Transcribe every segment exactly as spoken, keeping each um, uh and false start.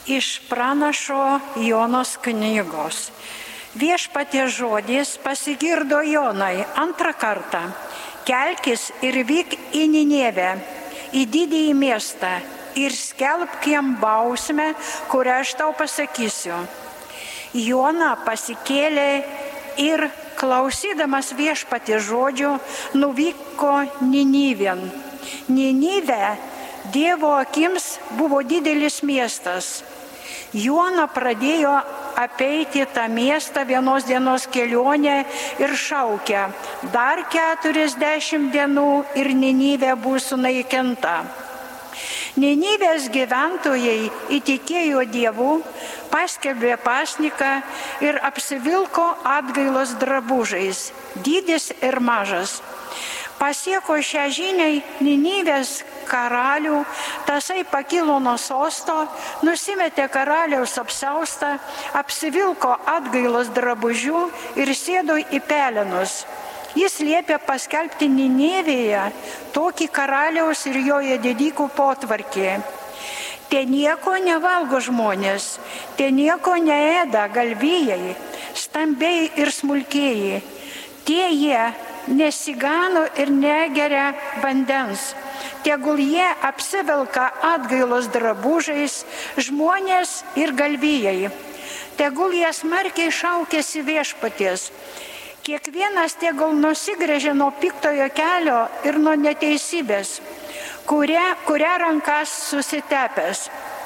Iš pranašo Jonos knygos. Viešpaties žodis pasigirdo Jonai antrą kartą. Kelkis ir vyk į Ninevę, į didįjį miestą ir skelbk jam bausmę, kurią aš tau pasakysiu. Jona pasikėlė ir klausydamas viešpaties žodžių nuvyko Ninivėn. Ninivė Dievo akims buvo didelis miestas. Jona pradėjo apeiti tą miestą vienos dienos kelionę ir šaukė: dar keturiasdešimt dienų ir Ninivė bus sunaikinta. Ninivės gyventojai įtikėjo Dievu, paskelbė pasniką ir apsivilko atgailos drabužais, didis ir mažas. Pasieko šią žinią Ninivės karalių, tasai pakilo nuo sosto, nusimetė karaliaus apsiaustą, apsivilko atgailos drabužių ir sėdo į pelenus. Jis liepė paskelbti Ninevėje tokį karaliaus ir jo didikų potvarkį. Te nieko nevalgo žmonės, te nieko neėda galvijai, stambiai ir smulkieji. Tie jie nesigano ir negeria vandens. Tegul jie apsivelka atgailos drabužais, žmonės ir galvijai. Tegul jie smarkiai šaukiasi viešpaties. Kiekvienas tegul nusigręžia nuo piktojo kelio ir nuo neteisybės, kurią, kurią rankas susitepęs.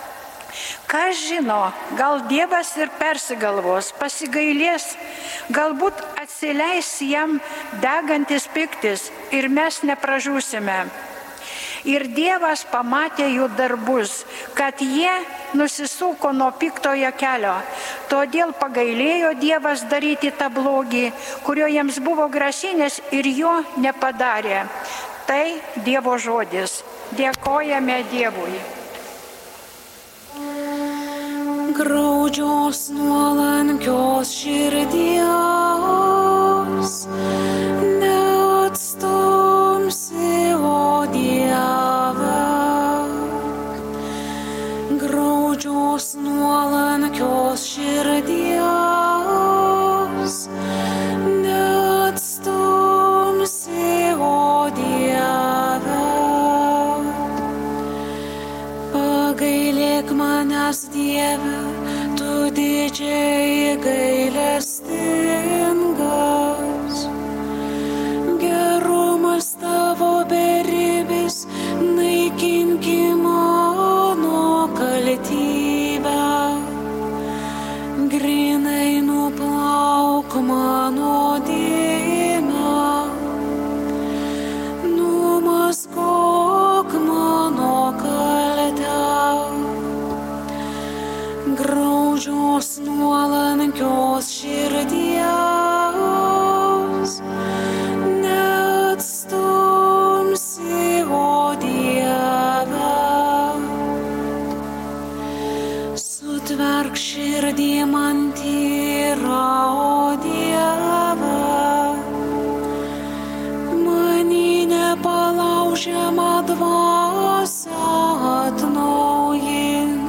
Kas žino, gal Dievas ir persigalvos, pasigailės, galbūt atsileis jam degantis piktis ir mes nepražūsime. Ir Dievas pamatė jų darbus, kad jie nusisuko nuo piktojo kelio. Todėl pagailėjo Dievas daryti tą blogį, kurio jiems buvo grasinęs, ir jo nepadarė. Tai Dievo žodis. Dėkojame Dievui. Graudžios nuolankios širdies neatstumsi, o Dieve. Graudžios nuolankios širdies neatstumsi, o Dieve. Pagailėk manęs, Dieve, tu didžiai gailestingas. Gerumas tavo beribis, naikinki mano kaltybę. Grynai nuplauk mano dėmę, numazgok mano kaltę. Graudžios nuolankios širdies neatstumsi, o Dieve. Sutverk širdį man tyrą, o Dieve. Many nepalaužiamą dvasią atnaujink.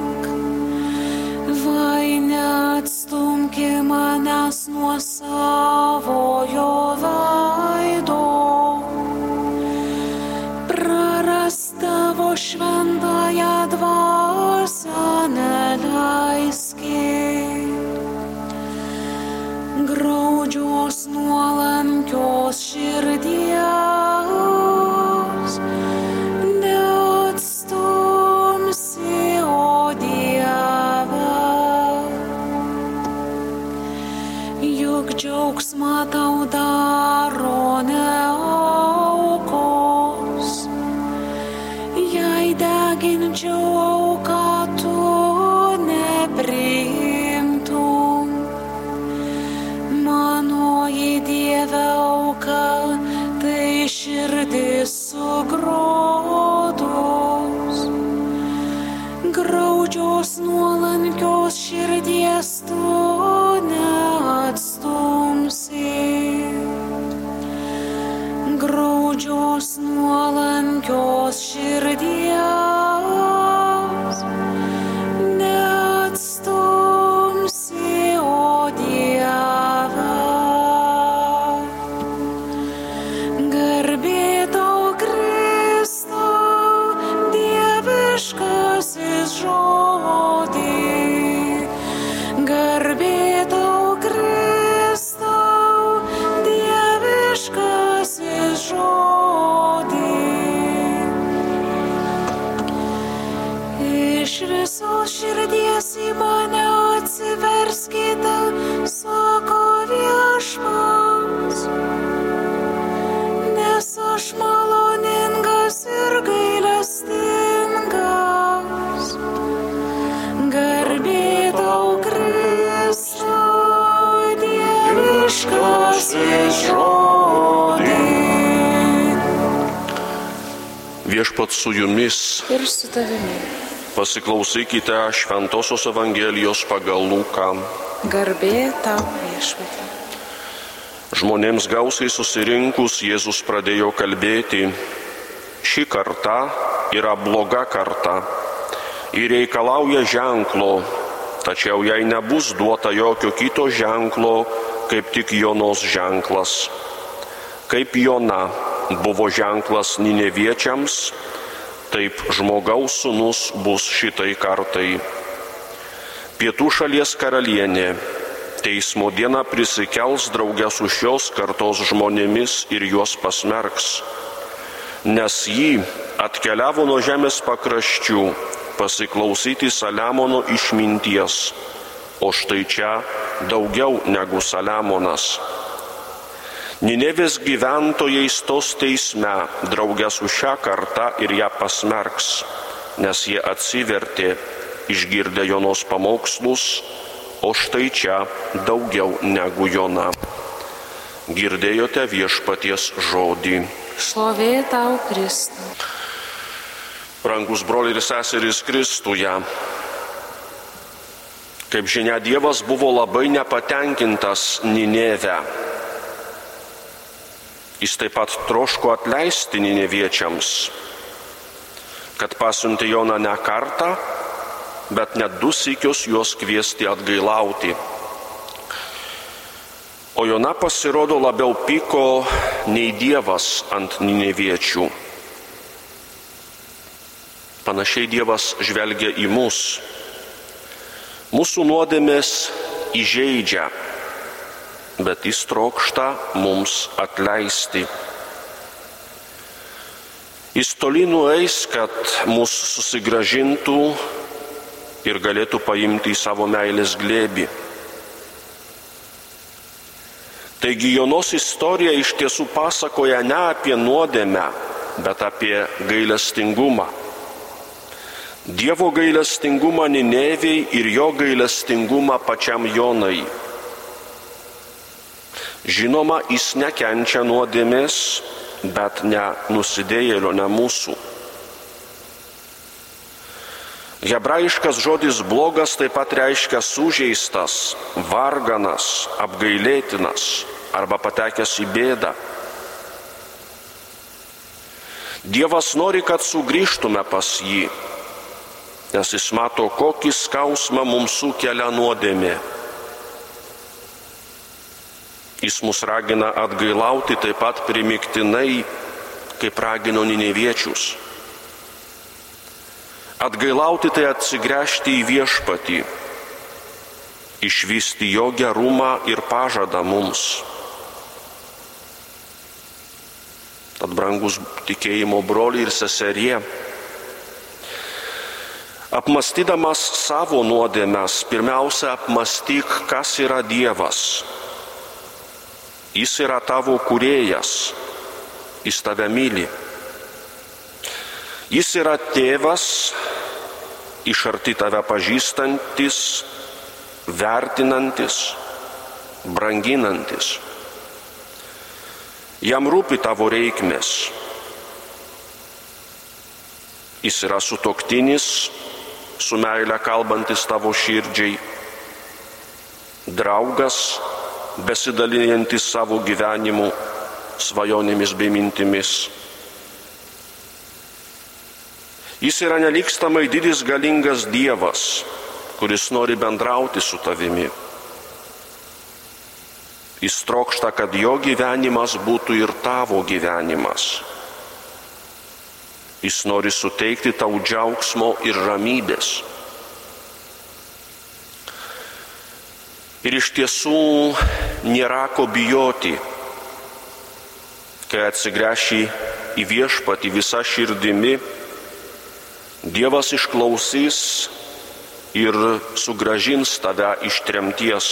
Vai neatstumki manęs nuo savojo veido, prarast tavo šventąją dvasią neleiski. Graudžios nuolankios širdies neatstumsi, o Dieve. Juk džiaugsmą tau daro ne aukos, jei deginčiau auką tu nepriimtum. Manoji Dieve auka, tai širdis sugrodos. Graudžios nuolankios širdies tu neatstumsi. Graudžios nuolankios širdies neatstumsi. Viešpats su jumis. ir su tavimi. Pasiklausykite Šventosios Evangelijos pagal Luką. Garbė tau, Viešpatie. Žmonėms gausiai susirinkus Jėzus pradėjo kalbėti: ši karta yra bloga karta ir reikalauja ženklo, tačiau jai nebus duota jokio kito ženklo, kaip tik Jonos ženklas. Kaip Jona buvo ženklas Nineviečiams, taip žmogaus sūnus bus šitai kartai. Pietų šalies karalienė teismo dieną prisikels draugę su šios kartos žmonėmis ir juos pasmerks, nes ji atkeliavo nuo žemės pakraščių pasiklausyti Saliamono išminties, o štai čia daugiau negu Saliamonas. Ninevės gyventojai stos teisme draugę su šią kartą ir ją pasmerks, nes jie atsivertė, išgirdę Jonos pamokslus, o štai čia daugiau negu Jona. Girdėjote Viešpaties žodį. Šlovė tau, Kristau. Brangus broliai ir seserys Kristuje, kaip žinia, Dievas buvo labai nepatenkintas Nineve. Jis taip pat troško atleisti nineviečiams, kad pasiuntė Joną ne kartą, bet net du sykius juos kviesti atgailauti. O Jona pasirodo labiau pyko nei Dievas ant nineviečių. Panašiai Dievas žvelgia į mus. Mūsų nuodėmės įžeidžia, bet jis trokšta mums atleisti. Jis toli nueis, kad mus susigrąžintų ir galėtų paimti į savo meilės glėbį. Taigi Jonos istorija iš tiesų pasakoja ne apie nuodėmę, bet apie gailestingumą. Dievo gailestingumą Ninevei ir jo gailestingumą pačiam Jonai. Žinoma, jis nekenčia nuodėmės, bet ne nusidėjėlio, ne mūsų. Hebrajiškas žodis blogas taip pat reiškia sužeistas, varganas, apgailėtinas arba patekęs į bėdą. Dievas nori, kad sugrįžtume pas jį, nes jis mato, kokį skausmą mums sukelia nuodėmė. Jis mus ragina atgailauti taip pat primiktinai, kaip ragino nineviečius. Atgailauti tai atsigręžti į Viešpatį, išvysti jo gerumą ir pažadą mums. Tad, brangus tikėjimo broliai ir seserie, apmąstydamas savo nuodėmes, pirmiausia apmąstyk, kas yra Dievas. Jis yra tavo kūrėjas, jis tave myli. Jis yra tėvas, iš arti tave pažįstantis, vertinantis, branginantis. Jam rūpi tavo reikmės. Jis yra sutuoktinis, su meile kalbantis tavo širdžiai, draugas, besidalijantis savo gyvenimu, svajonėmis bei mintimis. Jis yra nelygstamai didis galingas Dievas, kuris nori bendrauti su tavimi. Jis trokšta, kad jo gyvenimas būtų ir tavo gyvenimas. Jis nori suteikti tau džiaugsmo ir ramybės. Ir iš tiesų nėra ko bijoti, kai atsigręši į Viešpatį visą širdimi, Dievas išklausys ir sugrąžins tave iš tremties.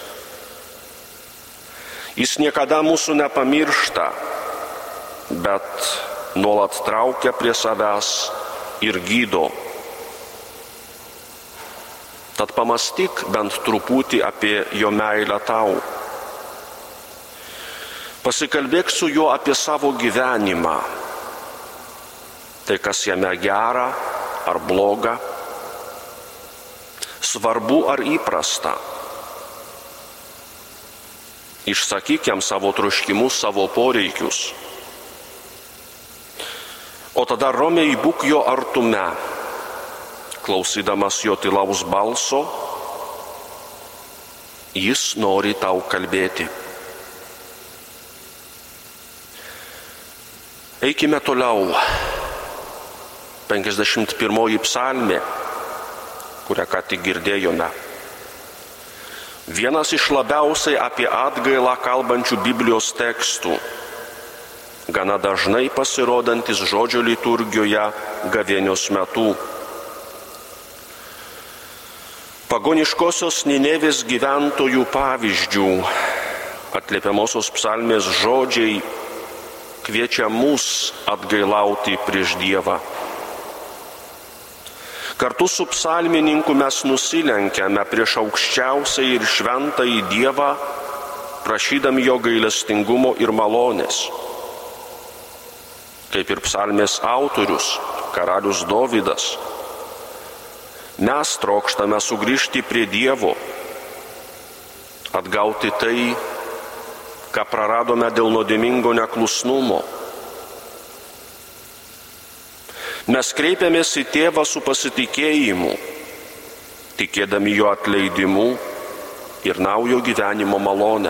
Jis niekada mūsų nepamiršta, bet nuolat traukia prie savęs ir gydo. Tad pamąstyk bent truputį apie jo meilę tau. Pasikalbėk su juo apie savo gyvenimą. tai kas jame gera ar bloga, svarbu ar įprasta. Išsakyk jam savo troškimus, savo poreikius. O tada ramiai būk jo artume, klausydamas jo tylaus balso, jis nori tau kalbėti. Eikime toliau. penkiasdešimt pirmoji psalmė, kurią ką tik girdėjome. Vienas iš labiausiai apie atgailą kalbančių Biblijos tekstų, gana dažnai pasirodantis žodžio liturgijoje gavėnios metu. Pagoniškosios Ninevės gyventojų pavyzdžių atliepiamosios psalmės žodžiai kviečia mus atgailauti prieš Dievą. Kartu su psalmininku mes nusilenkiame prieš aukščiausią ir šventąjį Dievą, prašydami jo gailestingumo ir malonės. Kaip ir psalmės autorius, karalius Dovydas, mes trokštame sugrįžti prie Dievo, atgauti tai, ką praradome dėl nuodėmingo neklusnumo. Mes kreipiamės į Tėvą su pasitikėjimu, tikėdami jo atleidimu ir naujo gyvenimo malonę.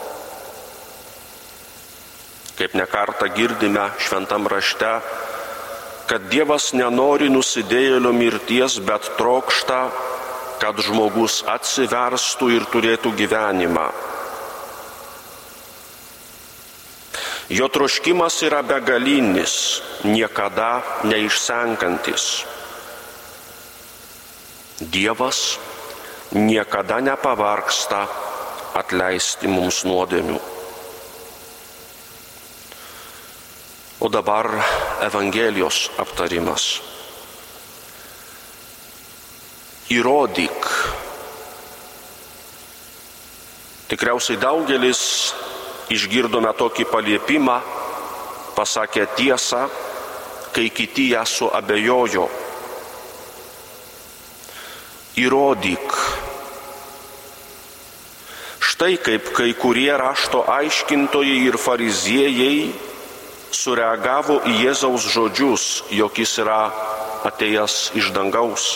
Kaip nekartą girdime šventam rašte, kad Dievas nenori nusidėjėlio mirties, bet trokšta, kad žmogus atsiverstų ir turėtų gyvenimą. Jo troškimas yra begalinis, niekada neišsenkantis. Dievas niekada nepavargsta atleisti mums nuodėmių. O dabar Evangelijos aptarimas. Įrodyk. Tikriausiai daugelis išgirdome tokį paliepimą, pasakė tiesą, kai kiti ją suabejojo. Įrodyk. Štai kaip kai kurie rašto aiškintojai ir fariziejai sureagavo į Jėzaus žodžius, jog jis yra atėjęs iš dangaus.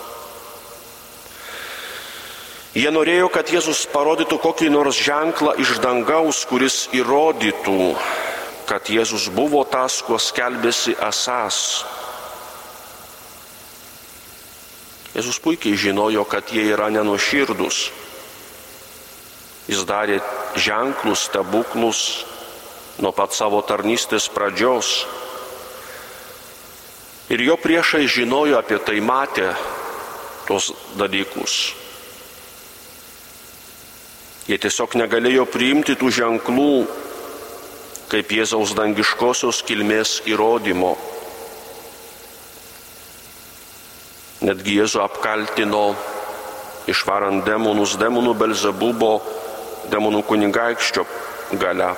Jie norėjo, kad Jėzus parodytų kokį nors ženklą iš dangaus, kuris įrodytų, kad Jėzus buvo tas, kuo skelbėsi esąs. Jėzus puikiai žinojo, kad jie yra nenuoširdūs. Jis darė ženklus, stebuklus nuo pat savo tarnystės pradžios. Ir jo priešai žinojo apie tai, matė tos dalykus. Jie tiesiog negalėjo priimti tų ženklų kaip Jėzaus dangiškosios kilmės įrodymo. Netgi Jėzų apkaltino išvarant demonus, demonų Belzebubo, demonų kunigaikščio galia.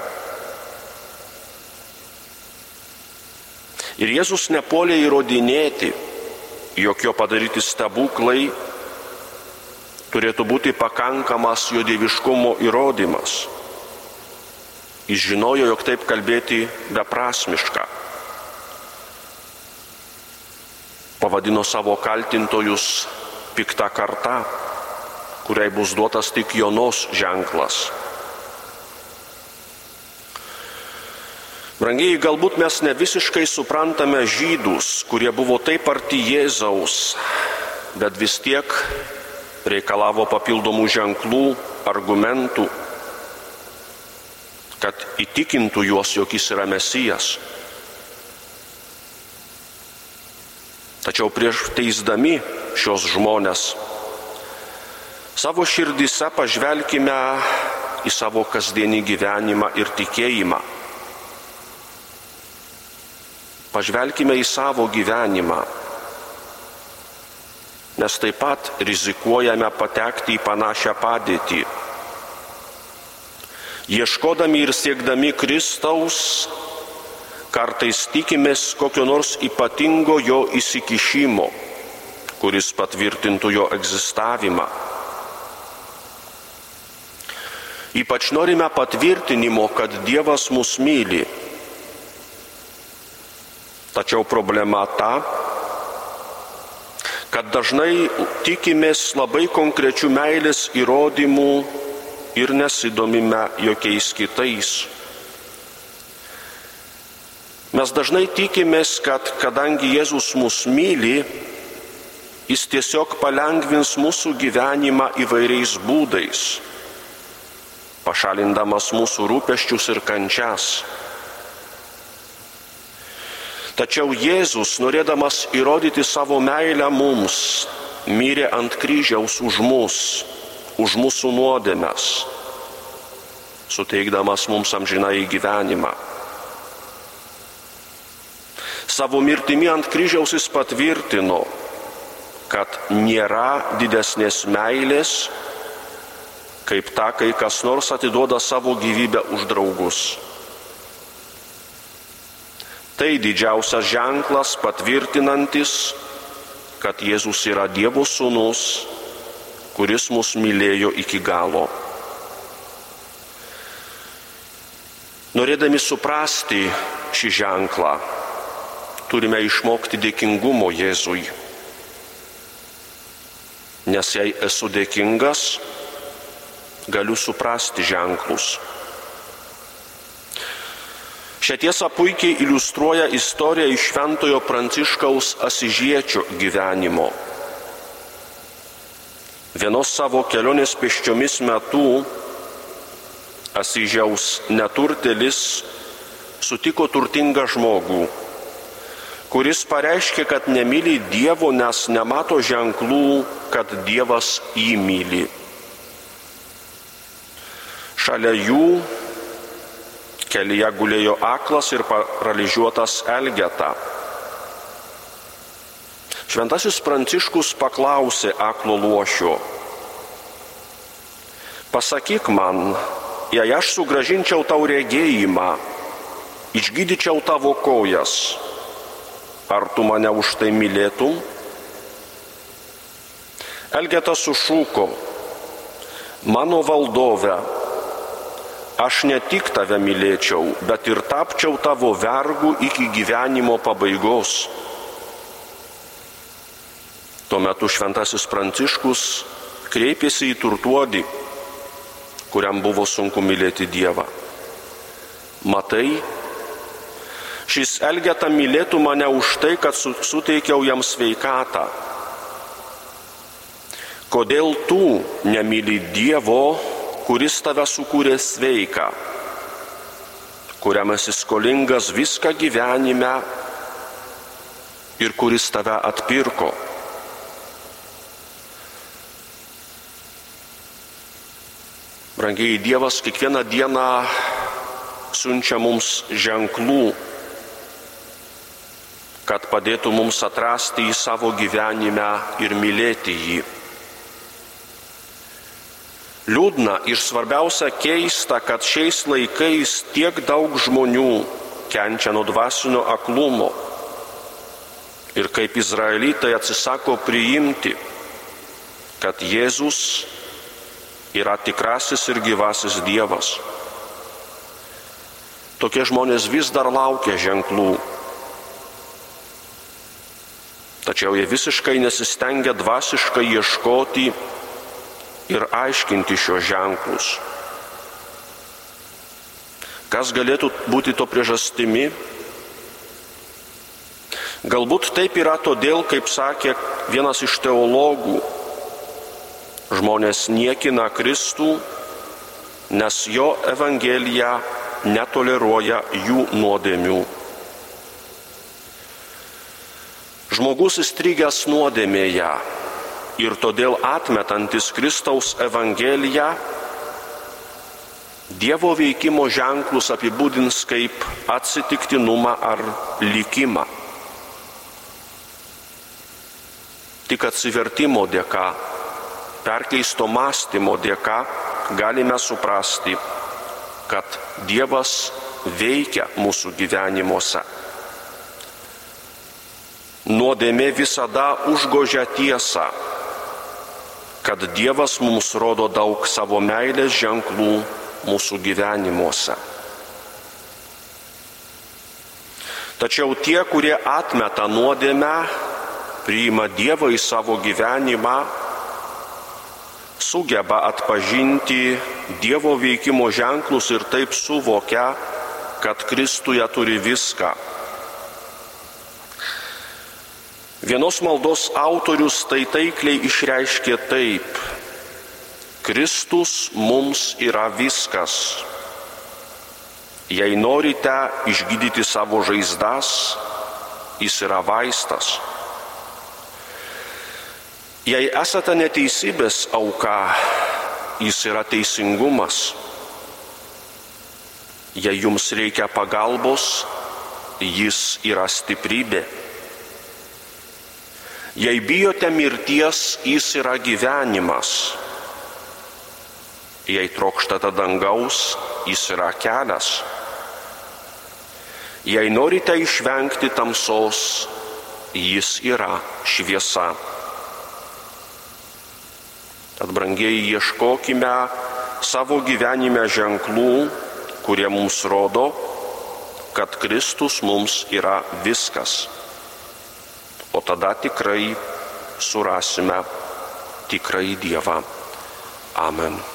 Ir Jėzus nepuolė įrodinėti, jog jo padaryti stebuklai turėtų būti pakankamas jo dieviškumo įrodymas. Jis žinojo, jog taip kalbėti beprasmiška. Pavadino savo kaltintojus pikta karta, kuriai bus duotas tik Jonos ženklas. Brangieji, galbūt mes ne visiškai suprantame žydus, kurie buvo taip arti Jėzaus, bet vis tiek reikalavo papildomų ženklų, argumentų, kad įtikintų juos, jog jis yra Mesijas. Tačiau prieš teisdami šios žmonės, savo širdyse pažvelkime į savo kasdienį gyvenimą ir tikėjimą. Pažvelkime į savo gyvenimą, nes taip pat rizikuojame patekti į panašią padėtį. Ieškodami ir siekdami Kristaus, Kartais tikimės kokio nors ypatingo jo įsikišimo, kuris patvirtintų jo egzistavimą. Ypač norime patvirtinimo, kad Dievas mus myli. Tačiau problema ta, kad dažnai tikimės labai konkrečių meilės įrodymų ir nesidomime jokiais kitais. Mes dažnai tikimės, kad kadangi Jėzus mus myli, Jis tiesiog palengvins mūsų gyvenimą įvairiais būdais, pašalindamas mūsų rūpesčius ir kančias. Tačiau Jėzus, norėdamas įrodyti savo meilę mums, mirė ant kryžiaus už mus, už mūsų nuodėmes, suteikdamas mums amžinąjį gyvenimą. Savo mirtimi ant kryžiaus Jis patvirtino, kad nėra didesnės meilės, kaip ta, kai kas nors atiduoda savo gyvybę už draugus. Tai didžiausias ženklas patvirtinantis, kad Jėzus yra Dievo sūnus, kuris mus mylėjo iki galo. Norėdami suprasti šį ženklą, turime išmokti dėkingumo Jėzui. Nes jei esu dėkingas, galiu suprasti ženklus. Šią tiesą puikiai iliustruoja istorija iš Šventojo Pranciškaus Asyžiečio gyvenimo. Vienos savo kelionės pėsčiomis metu Asyžiaus neturtėlis sutiko turtingą žmogų, kuris pareiškė, kad nemyli Dievo, nes nemato ženklų, kad Dievas jį myli. Šalia jų kelyje gulėjo aklas ir paralyžiuotas Elgeta. Šventasis Pranciškus paklausė aklo luošio: pasakyk man, jei aš sugrąžinčiau tau regėjimą, išgydyčiau tavo kojas, ar tu mane už tai mylėtum? Elgeta sušūko: mano valdove, aš ne tik tave mylėčiau, bet ir tapčiau tavo vergu iki gyvenimo pabaigos. Tuo metu Šventasis Pranciškus kreipėsi į turtuolį, kuriam buvo sunku mylėti Dievą. Matai, šis Elgeta mylėtų mane už tai, kad suteikiau jam sveikatą. Kodėl tu nemyli Dievo, kuris tave sukūrė sveiką, kuriam esi skolingas viską gyvenime ir kuris tave atpirko? Brangieji, Dievas kiekvieną dieną siunčia mums ženklų, kad padėtų mums atrasti jį savo gyvenime ir mylėti jį. Liūdna ir svarbiausia keista, kad šiais laikais tiek daug žmonių kenčia nuo dvasinio aklumo ir kaip izraelitai atsisako priimti, kad Jėzus yra tikrasis ir gyvasis Dievas. Tokie žmonės vis dar laukia ženklų, tačiau jie visiškai nesistengia dvasiškai ieškoti ir aiškinti šios ženklus. Kas galėtų būti to priežastimi? Galbūt taip yra todėl, kaip sakė vienas iš teologų, žmonės niekina Kristų, nes jo Evangelija netoleruoja jų nuodėmių. Žmogus įstrigęs nuodėmėje ir todėl atmetantis Kristaus Evangeliją, Dievo veikimo ženklus apibūdins kaip atsitiktinumą ar likimą. Tik atsivertimo dėka, perkeisto mąstymo dėka galime suprasti, kad Dievas veikia mūsų gyvenimuose. Nuodėmė visada užgožia tiesą, kad Dievas mums rodo daug savo meilės ženklų mūsų gyvenimuose. Tačiau tie, kurie atmeta nuodėmę, priima Dievą į savo gyvenimą, sugeba atpažinti Dievo veikimo ženklus ir taip suvokia, kad Kristuje turi viską. Vienos maldos autorius tai taikliai išreiškė taip: Kristus mums yra viskas. Jei norite išgydyti savo žaizdas, jis yra vaistas. Jei esate neteisybės auka, jis yra teisingumas. Jei jums reikia pagalbos, jis yra stiprybė. Jei bijote mirties, jis yra gyvenimas. Jei trokštate dangaus, jis yra kelias. Jei norite išvengti tamsos, jis yra šviesa. Tad, brangieji, ieškokime savo gyvenime ženklų, kurie mums rodo, kad Kristus mums yra viskas. O tada tikrai surasime tikrąjį Dievą. Amen.